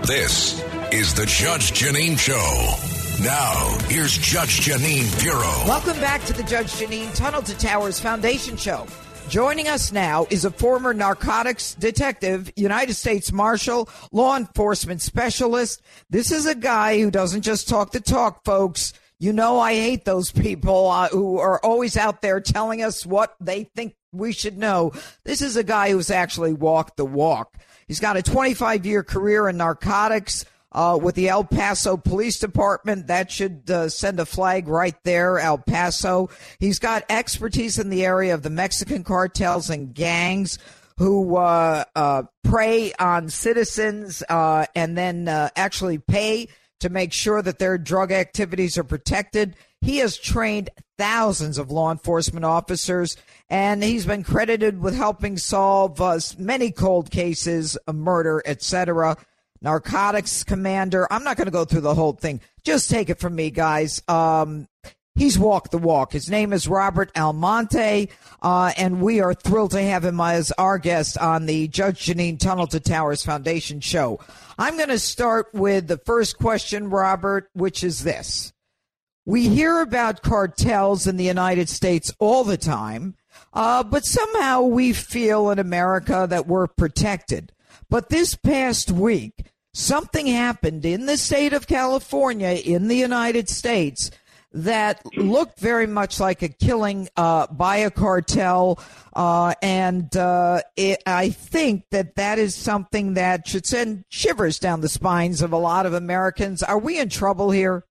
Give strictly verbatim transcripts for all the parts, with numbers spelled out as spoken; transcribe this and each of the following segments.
This is the Judge Jeanine Show. Now, here's Judge Jeanine Pirro. Welcome back to the Judge Jeanine Tunnel to Towers Foundation Show. Joining us now is a former narcotics detective, United States Marshal, law enforcement specialist. This is a guy who doesn't just talk the talk, folks. You know I hate those people uh, who are always out there telling us what they think we should know. This is a guy who's actually walked the walk. He's got a twenty-five year career in narcotics uh, with the El Paso Police Department. That should uh, send a flag right there, El Paso. He's got expertise in the area of the Mexican cartels and gangs who uh, uh, prey on citizens uh, and then uh, actually pay to make sure that their drug activities are protected. He has trained thousands of law enforcement officers, and he's been credited with helping solve uh, many cold cases, a murder, et cetera. Narcotics commander. I'm not going to go through the whole thing. Just take it from me, guys. Um, he's walked the walk. His name is Robert Almonte, uh, and we are thrilled to have him as our guest on the Judge Jeanine Tunnel to Towers Foundation show. I'm going to start with the first question, Robert, which is this. We hear about cartels in the United States all the time, uh, but somehow we feel in America that we're protected. But this past week, something happened in the state of California in the United States that looked very much like a killing uh, by a cartel. Uh, and uh, it, I think that that is something that should send shivers down the spines of a lot of Americans. Are we in trouble here?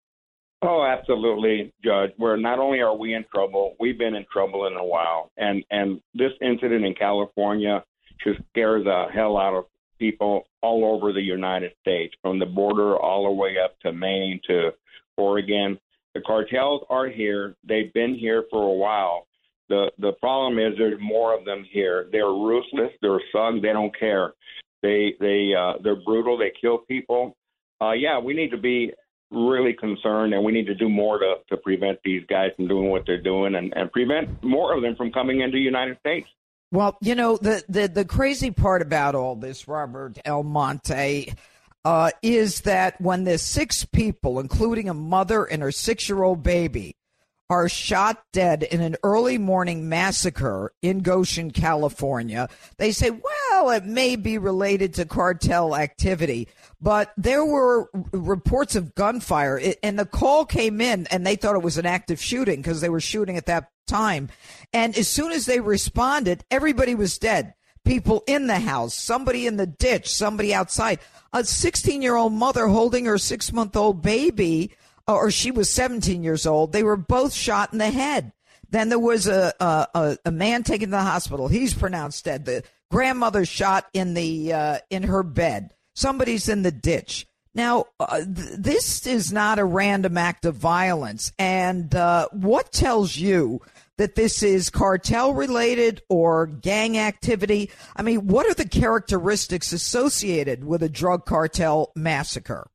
Oh, absolutely, Judge. Where not only are we in trouble, we've been in trouble in a while. And and this incident in California just scares the hell out of people all over the United States, from the border all the way up to Maine to Oregon. The cartels are here. They've been here for a while. The the problem is there's more of them here. They're ruthless. They're thugs. They don't care. They they uh, they're brutal. They kill people. Uh, yeah, we need to be really concerned, and we need to do more to, to prevent these guys from doing what they're doing, and, and prevent more of them from coming into the United States. Well, you know, the, the, the crazy part about all this, Robert Almonte, uh, is that when the six people, including a mother and her six-year-old baby, are shot dead in an early morning massacre in Goshen, California, they say, well, it may be related to cartel activity. But there were reports of gunfire, it, and the call came in, and they thought it was an active shooting because they were shooting at that time. And as soon as they responded, everybody was dead. People in the house, somebody in the ditch, somebody outside. A sixteen-year-old mother holding her six-month-old baby, or she was seventeen years old. They were both shot in the head. Then there was a a, a man taken to the hospital. He's pronounced dead. The grandmother shot in the uh, in her bed. Somebody's in the ditch. Now, uh, th- this is not a random act of violence. And uh, what tells you that this is cartel-related or gang activity? I mean, what are the characteristics associated with a drug cartel massacre?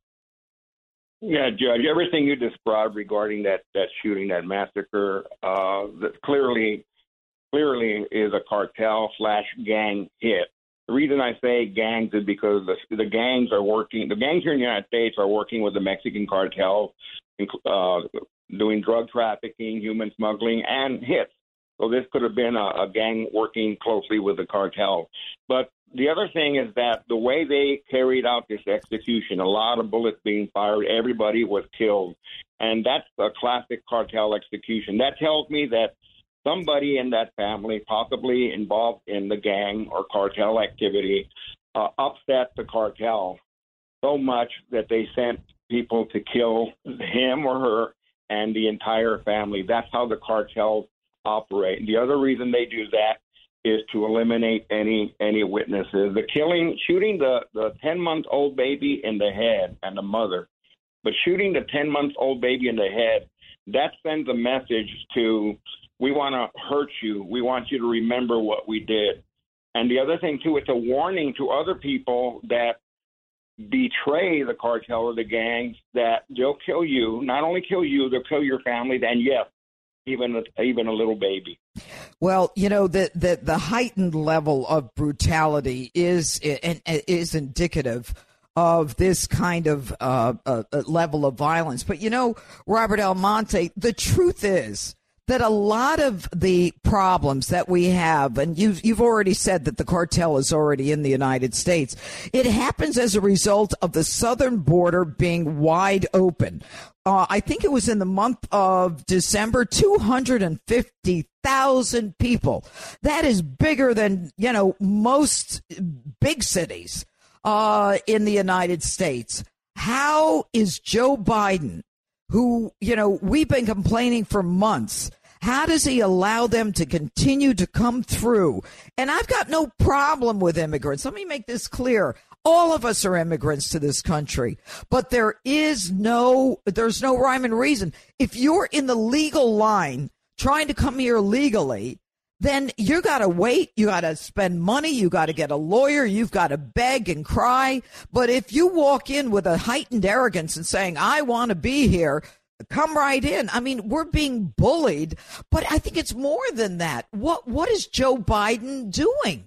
Yeah, Judge, everything you described regarding that, that shooting, that massacre, uh, that clearly, clearly is a cartel slash gang hit. The reason I say gangs is because the, the gangs are working, the gangs here in the United States are working with the Mexican cartel, uh, doing drug trafficking, human smuggling, and hits. So this could have been a, a gang working closely with the cartel. But the other thing is that the way they carried out this execution, a lot of bullets being fired, everybody was killed. And that's a classic cartel execution. That tells me that somebody in that family, possibly involved in the gang or cartel activity, uh, upset the cartel so much that they sent people to kill him or her and the entire family. That's how the cartels operate. And the other reason they do that is to eliminate any any witnesses. The killing, shooting the, the ten-month-old baby in the head and the mother, but shooting the ten-month-old baby in the head, that sends a message to, we want to hurt you. We want you to remember what we did. And the other thing, too, it's a warning to other people that betray the cartel or the gangs that they'll kill you. Not only kill you, they'll kill your family, and yes, even a, even a little baby. Well, you know, the, the, the heightened level of brutality is is indicative of this kind of uh, uh, level of violence. But, you know, Robert Almonte, the truth is that a lot of the problems that we have, and you've, you've already said that the cartel is already in the United States, it happens as a result of the southern border being wide open. Uh, I think it was in the month of December, two hundred fifty thousand people. That is bigger than, you know, most big cities uh, in the United States. How is Joe Biden, who, you know, we've been complaining for months, how does he allow them to continue to come through? And I've got no problem with immigrants. Let me make this clear. All of us are immigrants to this country, but there is no, there's no rhyme and reason. If you're in the legal line trying to come here legally, then you got to wait. You got to spend money. You got to get a lawyer. You've got to beg and cry. But if you walk in with a heightened arrogance and saying, I want to be here, come right in. I mean, we're being bullied, but I think it's more than that. What What is Joe Biden doing?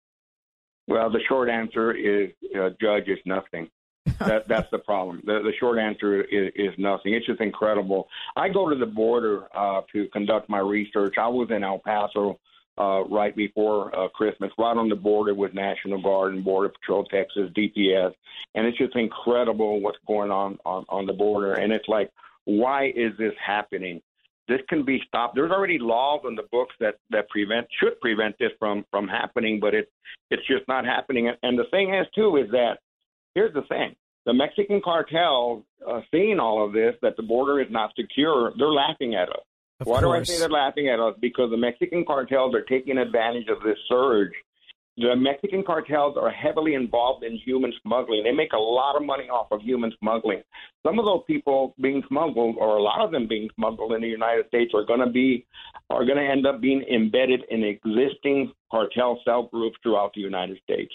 Well, the short answer is, uh, Judge, is nothing. That, that's the problem. The, the short answer is, is nothing. It's just incredible. I go to the border uh, to conduct my research. I was in El Paso uh, right before uh, Christmas, right on the border with National Guard and Border Patrol, Texas, D P S. And it's just incredible what's going on, on on the border. And it's like, why is this happening? This can be stopped. There's already laws in the books that, that prevent should prevent this from, from happening, but it it's just not happening. And the thing is, too, is that here's the thing. The Mexican cartel, uh, seeing all of this, that the border is not secure, they're laughing at us. Of Why course. do I say they're laughing at us? Because the Mexican cartels are taking advantage of this surge. The Mexican cartels are heavily involved in human smuggling. They make a lot of money off of human smuggling. Some of those people being smuggled, or a lot of them being smuggled in the United States, are going to be are going to end up being embedded in existing cartel cell groups throughout the United States.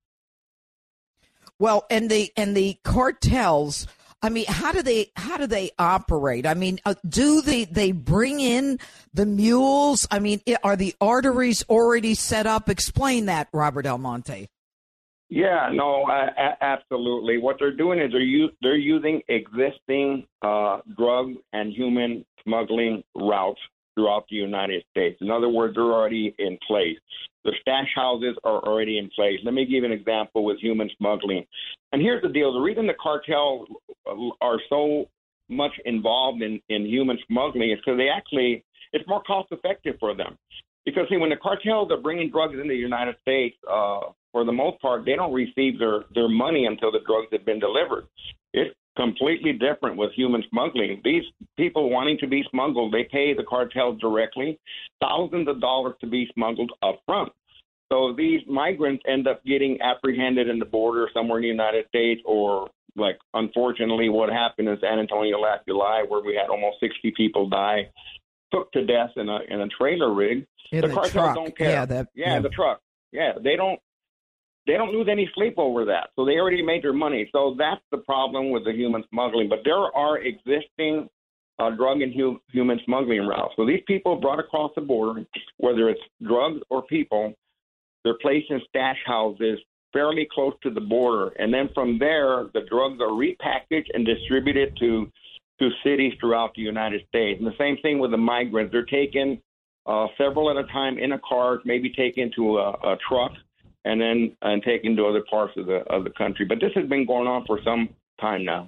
Well, and the and the cartels, I mean, how do they how do they operate? I mean, uh, do they they bring in the mules? I mean, are the arteries already set up? Explain that, Robert Almonte. Yeah, no, uh, a- absolutely. What they're doing is they're u- they're using existing uh, drug and human smuggling routes throughout the United States. In other words, they're already in place. The stash houses are already in place. Let me give you an example with human smuggling. And here's the deal. The reason the cartels are so much involved in, in human smuggling is because they actually, it's more cost effective for them. Because, see, when the cartels are bringing drugs into the United States, uh, for the most part, they don't receive their, their money until the drugs have been delivered. It's completely different with human smuggling. These people wanting to be smuggled, they pay the cartels directly, thousands of dollars to be smuggled up front. So these migrants end up getting apprehended in the border somewhere in the United States, or like, unfortunately, what happened in San Antonio last July, where we had almost sixty people die, took to death in a in a trailer rig. In the the cartels truck. don't care. Yeah, that, yeah, yeah, the truck. Yeah, they don't. They don't lose any sleep over that. So they already made their money. So that's the problem with the human smuggling. But there are existing uh, drug and hu- human smuggling routes. So these people brought across the border, whether it's drugs or people, they're placed in stash houses fairly close to the border. And then from there, the drugs are repackaged and distributed to, to cities throughout the United States. And the same thing with the migrants. They're taken uh, several at a time in a car, maybe taken to a, a truck, and then and taken to other parts of the of the country. But this has been going on for some time now.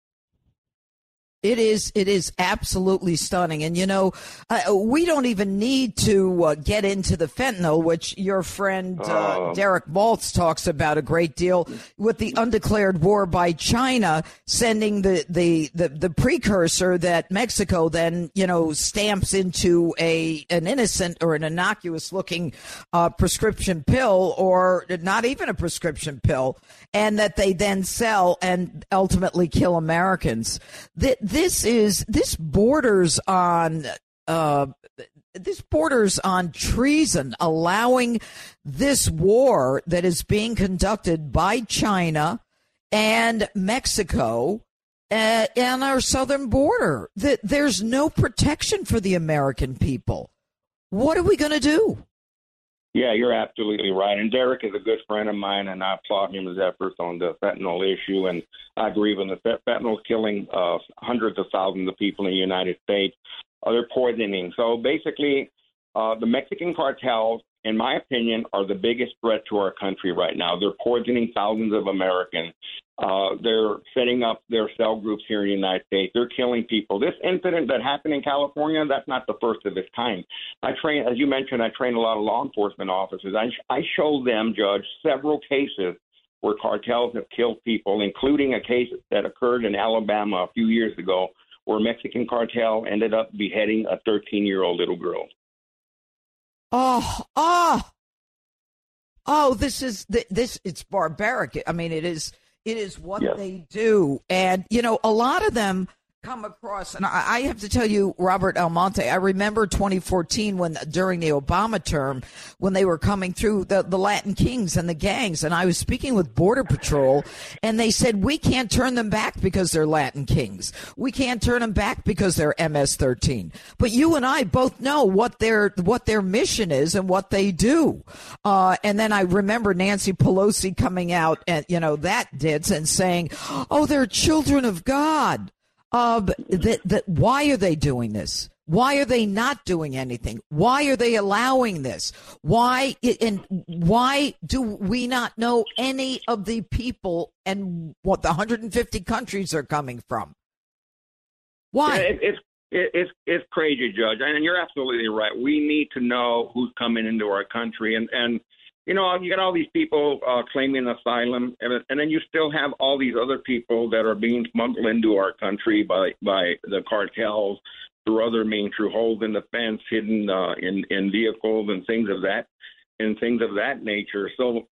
It is it is absolutely stunning. And, you know, uh, we don't even need to uh, get into the fentanyl, which your friend uh, uh, Derek Maltz talks about a great deal, with the undeclared war by China sending the, the, the, the precursor that Mexico then, you know, stamps into a an innocent or an innocuous looking uh, prescription pill, or not even a prescription pill, and that they then sell and ultimately kill Americans. The, This is this borders on uh, this borders on treason, allowing this war that is being conducted by China and Mexico uh, on our southern border. That there's no protection for the American people. What are we going to do? Yeah, you're absolutely right. And Derek is a good friend of mine, and I applaud him his efforts on the fentanyl issue. And I agree with him. The fentanyl is killing uh, hundreds of thousands of people in the United States. Uh, they're poisoning. So basically, uh, the Mexican cartels, in my opinion, are the biggest threat to our country right now. They're poisoning thousands of Americans. Uh, they're setting up their cell groups here in the United States. They're killing people. This incident that happened in California, that's not the first of its kind. I train, as you mentioned, I train a lot of law enforcement officers. I, I show them, Judge, several cases where cartels have killed people, including a case that occurred in Alabama a few years ago where a Mexican cartel ended up beheading a thirteen-year-old little girl. Oh, oh, oh, this is, this, it's barbaric. I mean, it is. It is what yes. they do. And, you know, a lot of them come across, and I, I have to tell you, Robert Almonte, I remember twenty fourteen when during the Obama term, when they were coming through the, the Latin Kings and the gangs, and I was speaking with Border Patrol, and they said, we can't turn them back because they're Latin Kings. We can't turn them back because they're M S thirteen. But you and I both know what their what their mission is and what they do. Uh, and then I remember Nancy Pelosi coming out, and you know, that did, and saying, oh, they're children of God. Uh, that, that, why are they doing this? Why are they not doing anything? Why are they allowing this? Why, and why do we not know any of the people and what the one hundred fifty countries they're coming from? Why? Yeah, it, it's, it, it's, it's crazy, Judge. And you're absolutely right. We need to know who's coming into our country. And, and you know, you got all these people uh, claiming asylum, and, and then you still have all these other people that are being smuggled into our country by, by the cartels through other means, through holes in the fence, hidden uh, in, in vehicles and things of that and things of that nature. So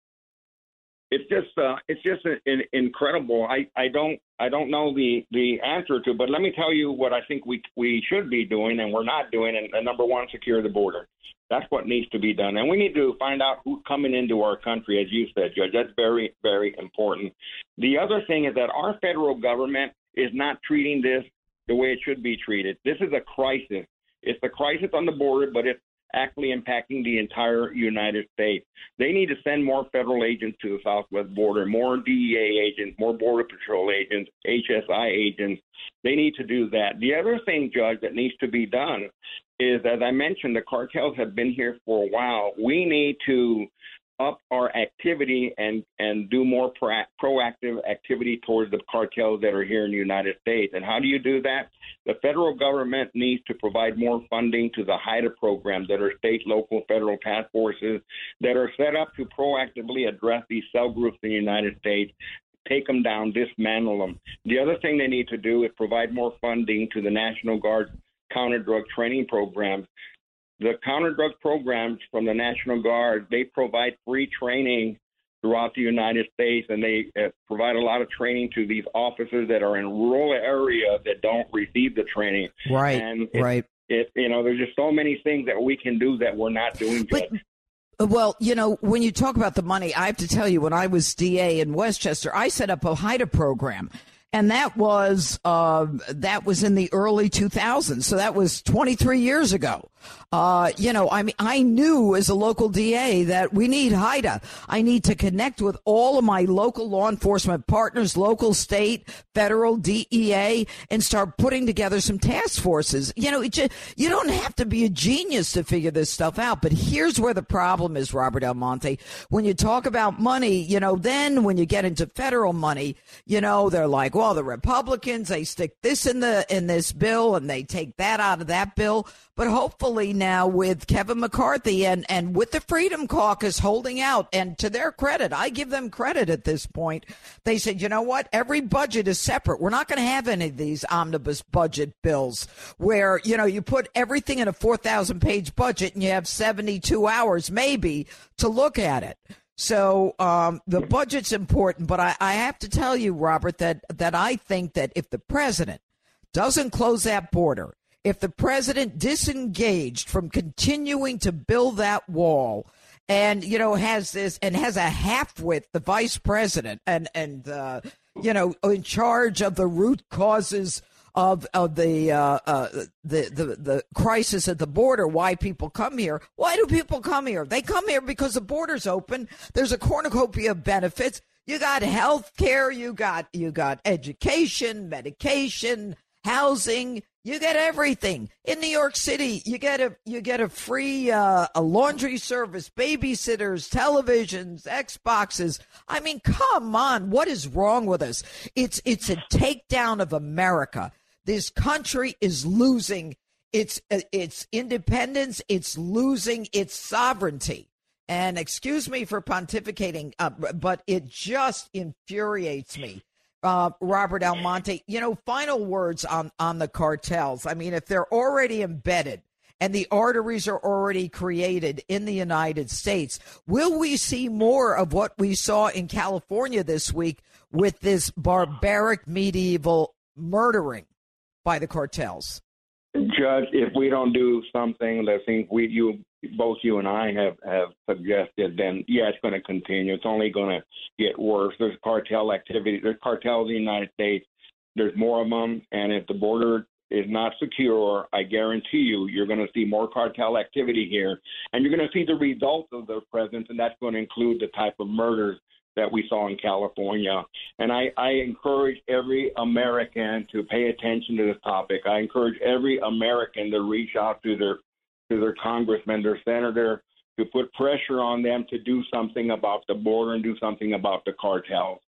it's just uh, it's just an, an incredible. I, I don't I don't know the, the answer to, but let me tell you what I think we we should be doing and we're not doing. And, and number one, secure the border. That's what needs to be done. And we need to find out who's coming into our country, as you said, Judge. That's very, very important. The other thing is that our federal government is not treating this the way it should be treated. This is a crisis. It's a crisis on the border, but it's actually impacting the entire United States. They need to send more federal agents to the southwest border, more D E A agents, more Border Patrol agents, H S I agents. They need to do that. The other thing, Judge, that needs to be done is, as I mentioned, the cartels have been here for a while. We need to up our activity and, and do more pro- proactive activity towards the cartels that are here in the United States. And how do you do that? The federal government needs to provide more funding to the HIDTA programs that are state, local, federal task forces that are set up to proactively address these cell groups in the United States, take them down, dismantle them. The other thing they need to do is provide more funding to the National Guard counter-drug training programs. The counter-drug programs from the National Guard, they provide free training throughout the United States, and they uh, provide a lot of training to these officers that are in rural areas that don't receive the training. Right, and it, right. It, you know, there's just so many things that we can do that we're not doing. But, well, you know, when you talk about the money, I have to tell you, when I was D A in Westchester, I set up a HIDTA program. And that was uh, that was in the early two thousands. So that was twenty-three years ago. Uh, you know, I mean, I knew as a local D A that we need HIDTA. I need to connect with all of my local law enforcement partners, local, state, federal, D E A, and start putting together some task forces. You know, it just, you don't have to be a genius to figure this stuff out. But here's where the problem is, Robert Almonte. When you talk about money, you know, then when you get into federal money, you know, they're like, well, the Republicans, they stick this in the in this bill and they take that out of that bill. But hopefully now with Kevin McCarthy and, and with the Freedom Caucus holding out, and to their credit, I give them credit at this point, they said, you know what, every budget is separate. We're not going to have any of these omnibus budget bills where, you know, you put everything in a four thousand page budget and you have seventy-two hours maybe to look at it. So um, the budget's important, but I, I have to tell you, Robert, that, that I think that if the president doesn't close that border, if the president disengaged from continuing to build that wall and, you know, has this and has a half-wit, the vice president, and, and uh, you know, in charge of the root causes of of the uh, uh, the, the the crisis at the border, why people come here. Why do people come here? They come here because the border's open. There's a cornucopia of benefits. You got health care, you got you got education, medication, housing. You get everything. In New York City, you get a you get a free uh, a laundry service, babysitters, televisions, Xboxes. I mean, come on, what is wrong with us? It's it's a takedown of America. This country is losing its its independence. It's losing its sovereignty. And excuse me for pontificating, uh, but it just infuriates me. Uh, Robert Almonte, you know, final words on, on the cartels. I mean, if they're already embedded and the arteries are already created in the United States, will we see more of what we saw in California this week with this barbaric medieval murdering by the cartels? Judge, if we don't do something that I think we, you, both you and I have, have suggested, then, yeah, it's going to continue. It's only going to get worse. There's cartel activity. There's cartels in the United States. There's more of them. And if the border is not secure, I guarantee you, you're going to see more cartel activity here. And you're going to see the results of their presence, and that's going to include the type of murders that we saw in California. And I, I encourage every American to pay attention to this topic. I encourage every American to reach out to their to their congressman, their senator, to put pressure on them to do something about the border and do something about the cartels.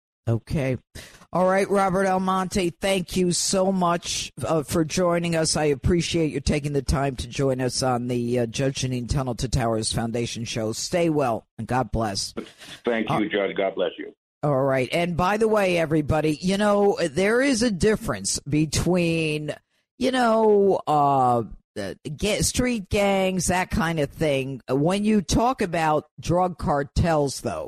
Okay. All right, Robert Almonte, thank you so much uh, for joining us. I appreciate you taking the time to join us on the uh, Judge Jeanine Tunnel to Towers Foundation show. Stay well, and God bless. Thank you, uh, Judge. God bless you. All right. And by the way, everybody, you know, there is a difference between, you know, uh, get street gangs, that kind of thing. When you talk about drug cartels, though,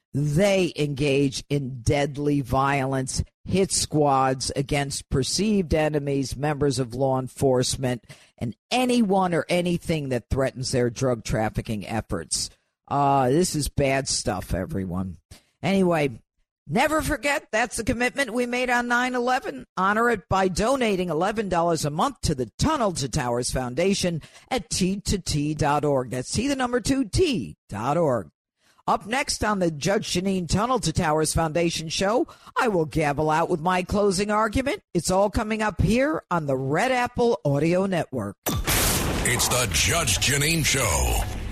they engage in deadly violence, hit squads against perceived enemies, members of law enforcement, and anyone or anything that threatens their drug trafficking efforts. Uh, this is bad stuff, everyone. Anyway, never forget, that's the commitment we made on nine eleven. Honor it by donating eleven dollars a month to the Tunnel to Towers Foundation at T two T dot org. That's T the number two, T dot org. Up next on the Judge Jeanine Tunnel to Towers Foundation show, I will gavel out with my closing argument. It's all coming up here on the Red Apple Audio Network. It's the Judge Jeanine Show.